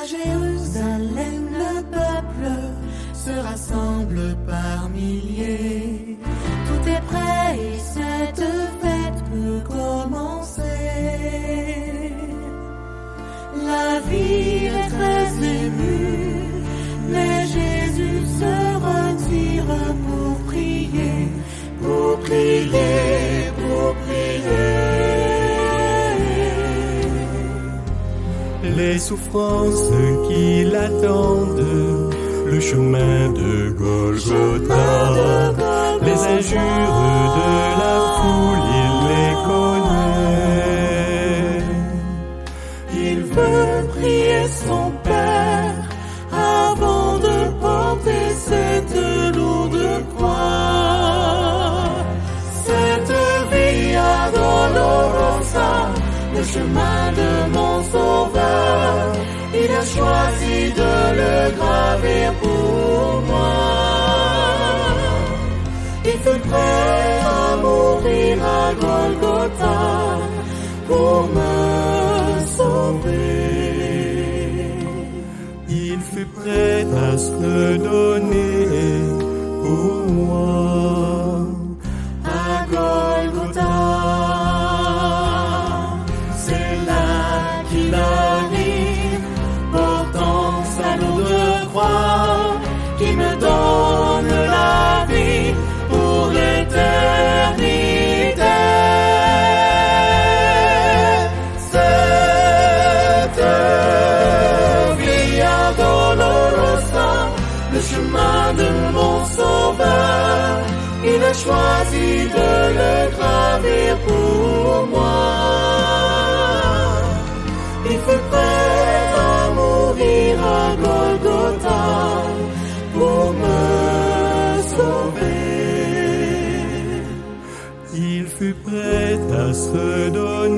Jérusalem, le peuple se rassemble par milliers. Tout est prêt et cette fête peut commencer. La ville est très émue, mais Jésus se retire pour prier, pour prier, pour prier. Les souffrances qui l'attendent, le chemin de Golgotha, les injures de la foule, il les connaît. Il veut prier son Père avant de porter cette lourde croix. Cette via dolorosa, le chemin de mon Sauveur, il a choisi de le gravir pour moi. Il fut prêt à mourir à Golgotha pour me sauver. Il fut prêt à se donner pour moi. À Golgotha, c'est là qu'il arrive, portant sa lourde croix, qui me donne la vie pour l'éternité. Cette via dolorosa, le chemin de mon Sauveur, il a choisi de le gravir pour moi. Il fut prêt à mourir à Golgotha pour me sauver. Il fut prêt à se donner